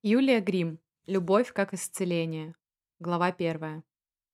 Юлия Грим. Любовь как исцеление. Глава 1.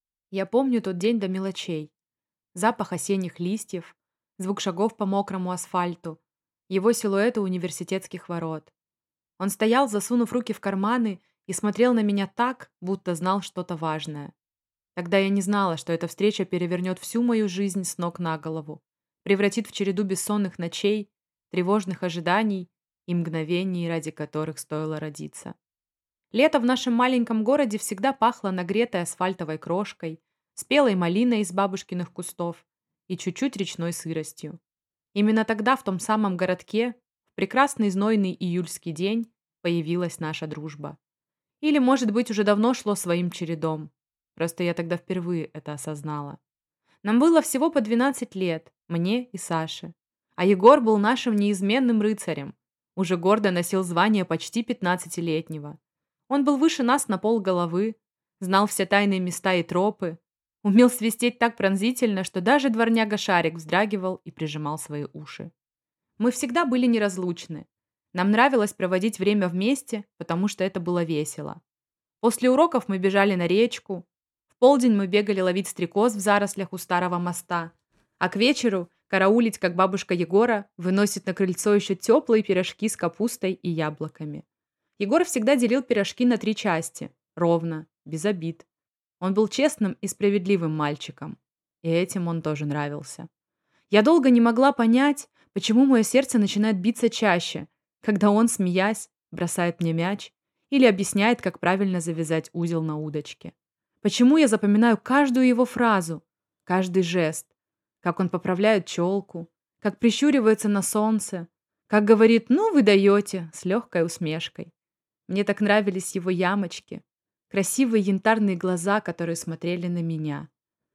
Я помню тот день до мелочей. Запах осенних листьев, звук шагов по мокрому асфальту, его силуэт у университетских ворот. Он стоял, засунув руки в карманы, и смотрел на меня так, будто знал что-то важное. Тогда я не знала, что эта встреча перевернет всю мою жизнь с ног на голову, превратит в череду бессонных ночей, тревожных ожиданий и мгновений, ради которых стоило родиться. Лето в нашем маленьком городе всегда пахло нагретой асфальтовой крошкой, спелой малиной из бабушкиных кустов и чуть-чуть речной сыростью. Именно тогда в том самом городке, в прекрасный знойный июльский день, появилась наша дружба. Или, может быть, уже давно шло своим чередом. Просто я тогда впервые это осознала. Нам было всего по 12 лет, мне и Саше. А Егор был нашим неизменным рыцарем. Уже гордо носил звание почти 15-летнего. Он был выше нас на полголовы, знал все тайные места и тропы, умел свистеть так пронзительно, что даже дворняга Шарик вздрагивал и прижимал свои уши. Мы всегда были неразлучны. Нам нравилось проводить время вместе, потому что это было весело. После уроков мы бежали на речку, в полдень мы бегали ловить стрекоз в зарослях у старого моста, а к вечеру караулить, как бабушка Егора выносит на крыльцо еще теплые пирожки с капустой и яблоками. Егор всегда делил пирожки на 3 части, ровно, без обид. Он был честным и справедливым мальчиком, и этим он тоже нравился. Я долго не могла понять, почему мое сердце начинает биться чаще, когда он, смеясь, бросает мне мяч или объясняет, как правильно завязать узел на удочке. Почему я запоминаю каждую его фразу, каждый жест, как он поправляет челку, как прищуривается на солнце, как говорит «ну вы даете» с легкой усмешкой. Мне так нравились его ямочки, красивые янтарные глаза, которые смотрели на меня.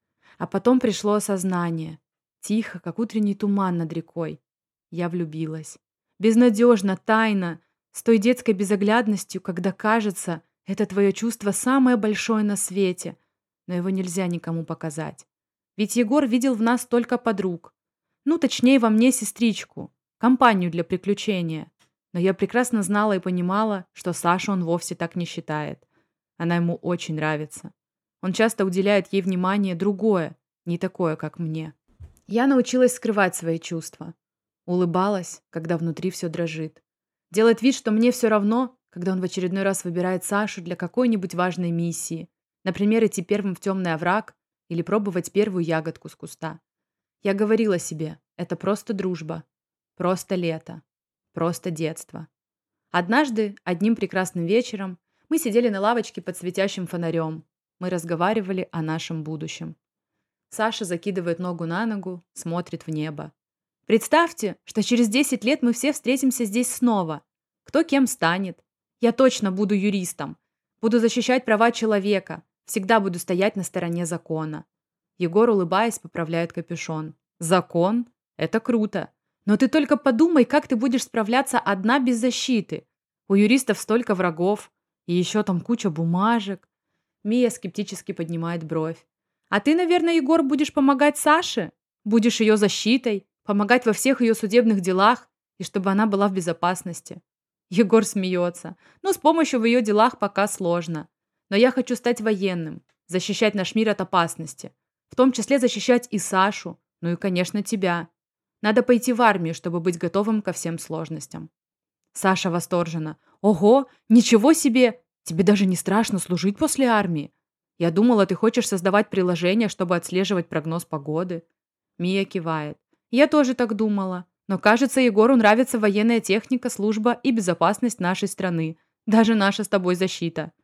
А потом пришло осознание. Тихо, как утренний туман над рекой. Я влюбилась. Безнадежно, тайно, с той детской безоглядностью, когда кажется, это твое чувство самое большое на свете, но его нельзя никому показать. Ведь Егор видел в нас только подруг. Ну, точнее, во мне сестричку, компанию для приключения. Но я прекрасно знала и понимала, что Сашу он вовсе так не считает. Она ему очень нравится. Он часто уделяет ей внимание другое, не такое, как мне. Я научилась скрывать свои чувства. Улыбалась, когда внутри все дрожит. Делать вид, что мне все равно, когда он в очередной раз выбирает Сашу для какой-нибудь важной миссии. Например, идти первым в темный овраг или пробовать первую ягодку с куста. Я говорила себе, это просто дружба, просто лето. Просто детство. Однажды, одним прекрасным вечером, мы сидели на лавочке под светящим фонарем. Мы разговаривали о нашем будущем. Саша закидывает ногу на ногу, смотрит в небо. Представьте, что через 10 лет мы все встретимся здесь снова. Кто кем станет? Я точно буду юристом. Буду защищать права человека. Всегда буду стоять на стороне закона. Егор, улыбаясь, поправляет капюшон. Закон? Это круто. Но ты только подумай, как ты будешь справляться одна без защиты. У юристов столько врагов. И еще там куча бумажек. Мия скептически поднимает бровь. А ты, наверное, Егор, будешь помогать Саше? Будешь ее защитой, помогать во всех ее судебных делах, и чтобы она была в безопасности. Егор смеется. Ну, с помощью в ее делах пока сложно. Но я хочу стать военным, защищать наш мир от опасности. В том числе защищать и Сашу, ну и, конечно, тебя. Надо пойти в армию, чтобы быть готовым ко всем сложностям. Саша восторженно. Ого, ничего себе! Тебе даже не страшно служить после армии? Я думала, ты хочешь создавать приложение, чтобы отслеживать прогноз погоды. Мия кивает. Я тоже так думала. Но, кажется, Егору нравится военная техника, служба и безопасность нашей страны. Даже наша с тобой защита.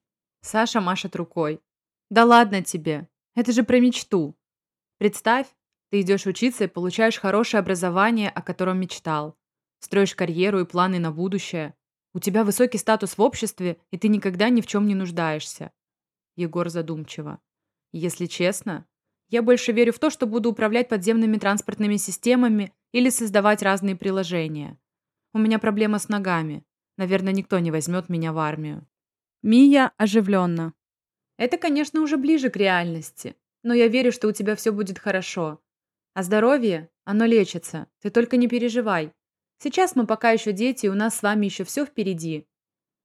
Саша машет рукой. Да ладно тебе. Это же про мечту. Представь, ты идешь учиться и получаешь хорошее образование, о котором мечтал. Строишь карьеру и планы на будущее. У тебя высокий статус в обществе, и ты никогда ни в чем не нуждаешься. Егор задумчиво. Если честно, я больше верю в то, что буду управлять подземными транспортными системами или создавать разные приложения. У меня проблема с ногами. Наверное, никто не возьмет меня в армию. Мия оживленно. Это, конечно, уже ближе к реальности. Но я верю, что у тебя все будет хорошо. А здоровье, оно лечится. Ты только не переживай. Сейчас мы пока еще дети, и у нас с вами еще все впереди.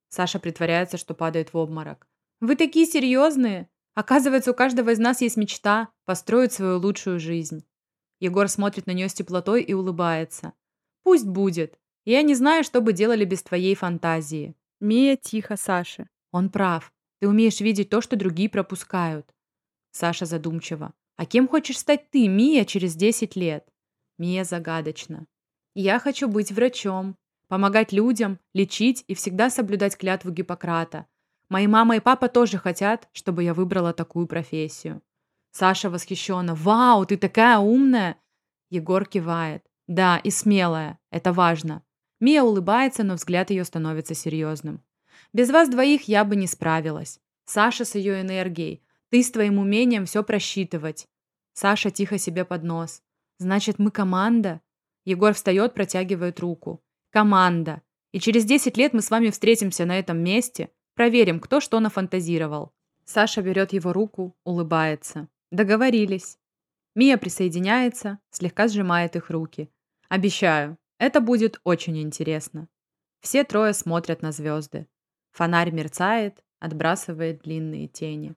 Саша притворяется, что падает в обморок. Вы такие серьезные? Оказывается, у каждого из нас есть мечта построить свою лучшую жизнь. Егор смотрит на нее с теплотой и улыбается. Пусть будет. Я не знаю, что бы делали без твоей фантазии. Мия тихо Саше. Он прав. Ты умеешь видеть то, что другие пропускают. Саша задумчиво. А кем хочешь стать ты, Мия, через 10 лет? Мия загадочно. Я хочу быть врачом, помогать людям, лечить и всегда соблюдать клятву Гиппократа. Мои мама и папа тоже хотят, чтобы я выбрала такую профессию. Саша восхищенно. Вау, ты такая умная! Егор кивает. Да, и смелая. Это важно. Мия улыбается, но взгляд ее становится серьезным. Без вас двоих я бы не справилась. Саша с ее энергией. Ты с твоим умением все просчитывать. Саша тихо себе под нос. Значит, мы команда? Егор встает, протягивает руку. Команда. И через 10 лет мы с вами встретимся на этом месте, проверим, кто что нафантазировал. Саша берет его руку, улыбается. Договорились. Мия присоединяется, слегка сжимает их руки. Обещаю, это будет очень интересно. Все трое смотрят на звезды. Фонарь мерцает, отбрасывает длинные тени.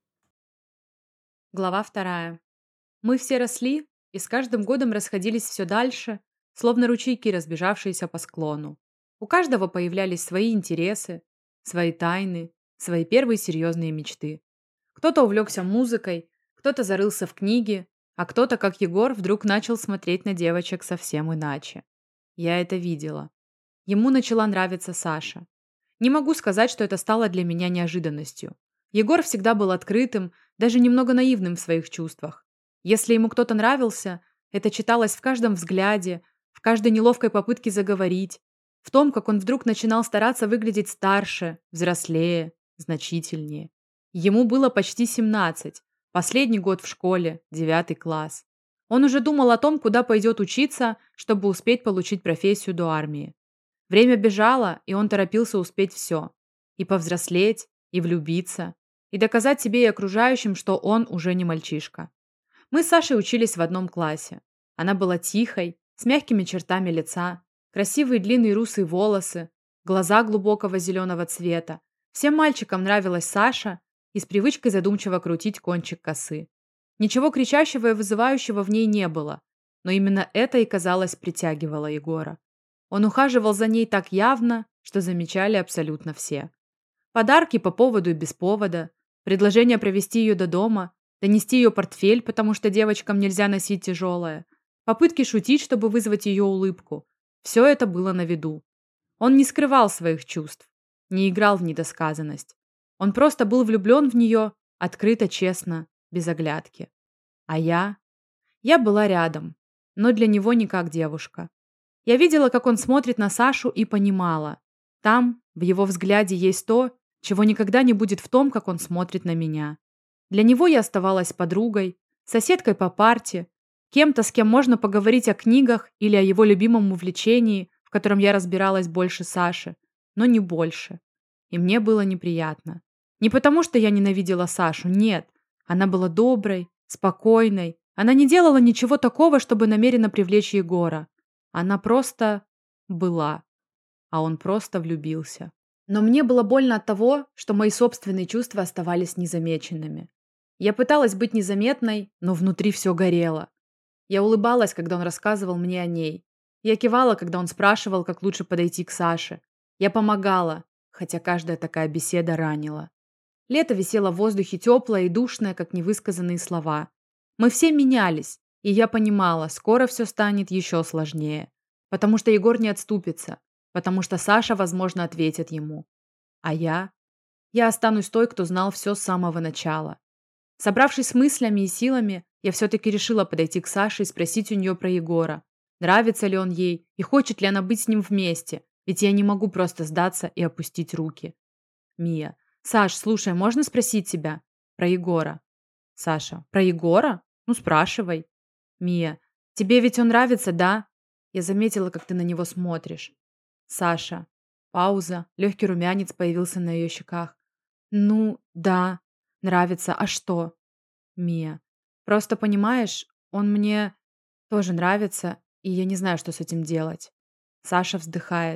Глава 2. Мы все росли и с каждым годом расходились все дальше, словно ручейки, разбежавшиеся по склону. У каждого появлялись свои интересы, свои тайны, свои первые серьезные мечты. Кто-то увлекся музыкой, кто-то зарылся в книги, а кто-то, как Егор, вдруг начал смотреть на девочек совсем иначе. Я это видела. Ему начала нравиться Саша. Не могу сказать, что это стало для меня неожиданностью. Егор всегда был открытым, даже немного наивным в своих чувствах. Если ему кто-то нравился, это читалось в каждом взгляде, в каждой неловкой попытке заговорить, в том, как он вдруг начинал стараться выглядеть старше, взрослее, значительнее. Ему было почти 17, последний год в школе, 9 класс. Он уже думал о том, куда пойдет учиться, чтобы успеть получить профессию до армии. Время бежало, и он торопился успеть все. И повзрослеть, и влюбиться, и доказать себе и окружающим, что он уже не мальчишка. Мы с Сашей учились в одном классе. Она была тихой, с мягкими чертами лица, красивые длинные русые волосы, глаза глубокого зеленого цвета. Всем мальчикам нравилась Саша и с привычкой задумчиво крутить кончик косы. Ничего кричащего и вызывающего в ней не было, но именно это и, казалось, притягивало Егора. Он ухаживал за ней так явно, что замечали абсолютно все. Подарки по поводу и без повода, предложение провести ее до дома, донести ее портфель, потому что девочкам нельзя носить тяжелое, попытки шутить, чтобы вызвать ее улыбку. Все это было на виду. Он не скрывал своих чувств, не играл в недосказанность. Он просто был влюблен в нее, открыто, честно, без оглядки. А я? Я была рядом, но для него не как девушка. Я видела, как он смотрит на Сашу, и понимала. Там, в его взгляде, есть то, чего никогда не будет в том, как он смотрит на меня. Для него я оставалась подругой, соседкой по парте, кем-то, с кем можно поговорить о книгах или о его любимом увлечении, в котором я разбиралась больше Саши, но не больше. И мне было неприятно. Не потому, что я ненавидела Сашу, нет. Она была доброй, спокойной. Она не делала ничего такого, чтобы намеренно привлечь Егора. Она просто была, а он просто влюбился. Но мне было больно от того, что мои собственные чувства оставались незамеченными. Я пыталась быть незаметной, но внутри все горело. Я улыбалась, когда он рассказывал мне о ней. Я кивала, когда он спрашивал, как лучше подойти к Саше. Я помогала, хотя каждая такая беседа ранила. Лето висело в воздухе теплое и душное, как невысказанные слова. Мы все менялись, и я понимала, скоро все станет еще сложнее. Потому что Егор не отступится, потому что Саша, возможно, ответит ему. А я? Я останусь той, кто знал все с самого начала. Собравшись с мыслями и силами, я все-таки решила подойти к Саше и спросить у нее про Егора. Нравится ли он ей и хочет ли она быть с ним вместе, ведь я не могу просто сдаться и опустить руки. Мия. Саш, слушай, можно спросить тебя? Про Егора. Саша. Про Егора? Ну, спрашивай. Мия. Тебе ведь он нравится, да? Я заметила, как ты на него смотришь. Саша. Пауза. Легкий румянец появился на ее щеках. Ну, да. Нравится. А что? Мия. Просто понимаешь, он мне тоже нравится, и я не знаю, что с этим делать. Саша вздыхает.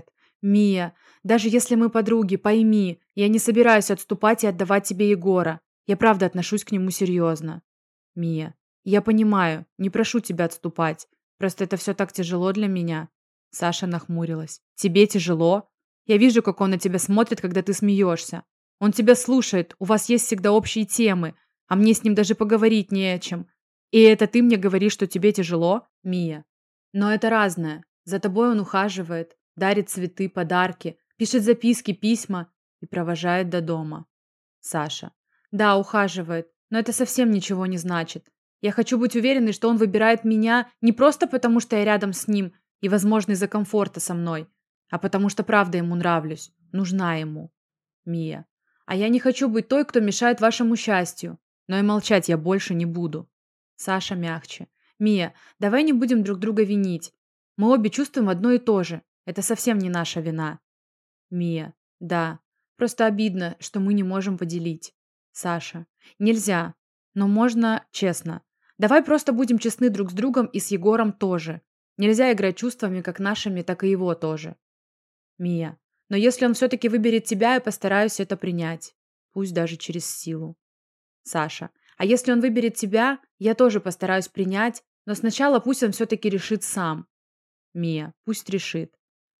Мия, даже если мы подруги, пойми, я не собираюсь отступать и отдавать тебе Егора. Я правда отношусь к нему серьезно. Мия, я понимаю, не прошу тебя отступать. Просто это все так тяжело для меня. Саша нахмурилась. Тебе тяжело? Я вижу, как он на тебя смотрит, когда ты смеешься. Он тебя слушает, у вас есть всегда общие темы, а мне с ним даже поговорить не о чем. И это ты мне говоришь, что тебе тяжело, Мия? Но это разное. За тобой он ухаживает, дарит цветы, подарки, пишет записки, письма и провожает до дома. Саша. Да, ухаживает, но это совсем ничего не значит. Я хочу быть уверенной, что он выбирает меня не просто потому, что я рядом с ним и, возможно, из-за комфорта со мной, а потому что правда ему нравлюсь, нужна ему. Мия. А я не хочу быть той, кто мешает вашему счастью. Но и молчать я больше не буду. Саша мягче. Мия, давай не будем друг друга винить. Мы обе чувствуем одно и то же. Это совсем не наша вина. Мия. Да. Просто обидно, что мы не можем поделить. Саша. Нельзя. Но можно честно. Давай просто будем честны друг с другом и с Егором тоже. Нельзя играть чувствами как нашими, так и его тоже. Мия. Но если он все-таки выберет тебя, я постараюсь это принять. Пусть даже через силу. Саша. А если он выберет тебя, я тоже постараюсь принять, но сначала пусть он все-таки решит сам. Мия. Пусть решит.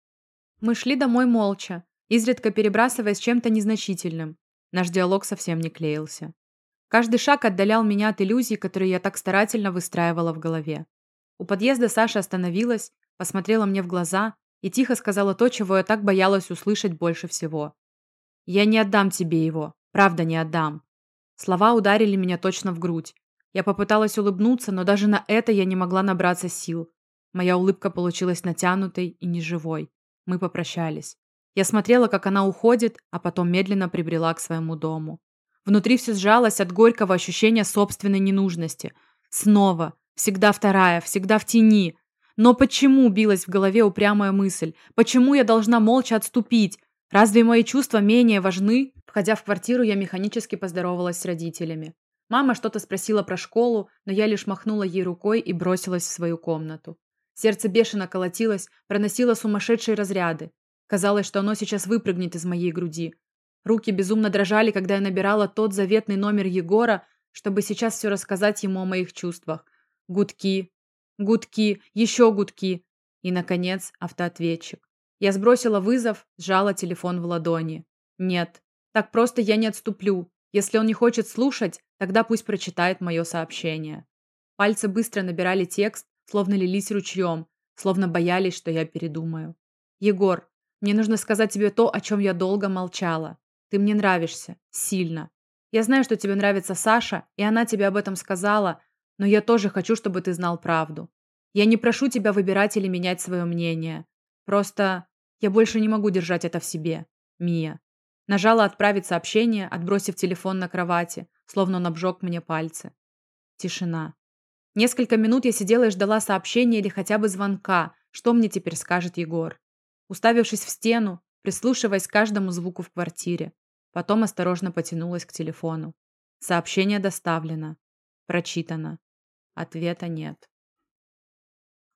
Мы шли домой молча, изредка перебрасываясь чем-то незначительным. Наш диалог совсем не клеился. Каждый шаг отдалял меня от иллюзий, которые я так старательно выстраивала в голове. У подъезда Саша остановилась, посмотрела мне в глаза и тихо сказала то, чего я так боялась услышать больше всего. «Я не отдам тебе его. Правда, не отдам». Слова ударили меня точно в грудь. Я попыталась улыбнуться, но даже на это я не могла набраться сил. Моя улыбка получилась натянутой и неживой. Мы попрощались. Я смотрела, как она уходит, а потом медленно прибрела к своему дому. Внутри все сжалось от горького ощущения собственной ненужности. Снова, всегда вторая, всегда в тени. Но почему билась в голове упрямая мысль? Почему я должна молча отступить? Разве мои чувства менее важны? Входя в квартиру, я механически поздоровалась с родителями. Мама что-то спросила про школу, но я лишь махнула ей рукой и бросилась в свою комнату. Сердце бешено колотилось, проносило сумасшедшие разряды. Казалось, что оно сейчас выпрыгнет из моей груди. Руки безумно дрожали, когда я набирала тот заветный номер Егора, чтобы сейчас все рассказать ему о моих чувствах. Гудки, гудки, еще гудки. И, наконец, автоответчик. Я сбросила вызов, сжала телефон в ладони. Нет, так просто я не отступлю. Если он не хочет слушать, тогда пусть прочитает мое сообщение. Пальцы быстро набирали текст, словно лились ручьем, словно боялись, что я передумаю. «Егор, мне нужно сказать тебе то, о чем я долго молчала. Ты мне нравишься. Сильно. Я знаю, что тебе нравится Саша, и она тебе об этом сказала, но я тоже хочу, чтобы ты знал правду. Я не прошу тебя выбирать или менять свое мнение. Просто я больше не могу держать это в себе. Мия». Нажала «Отправить сообщение», отбросив телефон на кровати, словно он обжег мне пальцы. Тишина. Несколько минут я сидела и ждала сообщения или хотя бы звонка, что мне теперь скажет Егор. Уставившись в стену, прислушиваясь к каждому звуку в квартире. Потом осторожно потянулась к телефону. Сообщение доставлено. Прочитано. Ответа нет.